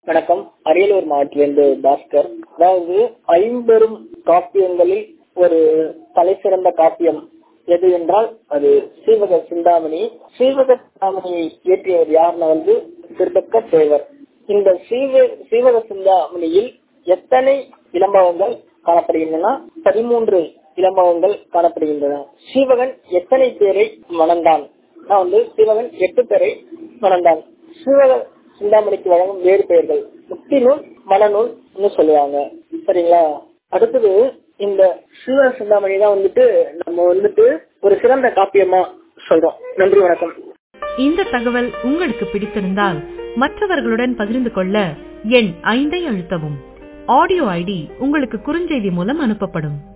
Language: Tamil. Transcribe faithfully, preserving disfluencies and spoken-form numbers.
வணக்கம். அரியலூர் மாவட்டத்திலிருந்து பாஸ்கர். அதாவது ஐம்பெரும் காப்பியங்களில் ஒரு தலை சிறந்த காப்பியம் எது என்றால் அது சீவக சிந்தாமணி. சீவக சிந்தாமணியை இயற்றியவர் யாருன்னா வந்து திருபக்க தேவர். இந்த சீவ சீவக சிந்தாமணியில் எத்தனை இளம்பவங்கள் காணப்படுகின்றன? பதிமூன்று இளம்பவங்கள் காணப்படுகின்றன. சீவகன் எத்தனை பேரை மணந்தான்? வந்து சீவகன் எட்டு பேரை மணந்தான். சீவக சிந்தாமணிக்கு வழங்கும் வேறு பெயர்கள் முக்தி நூல், மனநூல் சொல்லுவாங்க. சரிங்களா? அடுத்தது இந்த சீவக சிந்தாமணி தான் வந்துட்டு நம்ம வந்துட்டு ஒரு சிறந்த காப்பியமா சொல்றோம். நன்றி, வணக்கம். இந்த தகவல் உங்களுக்கு பிடித்திருந்தால் மற்றவர்களுடன் பகிர்ந்து கொள்ள எண் ஐந்தை அழுத்தவும். ஆடியோ ஐடி உங்களுக்கு குறுஞ்செய்தி மூலம் அனுப்பப்படும்.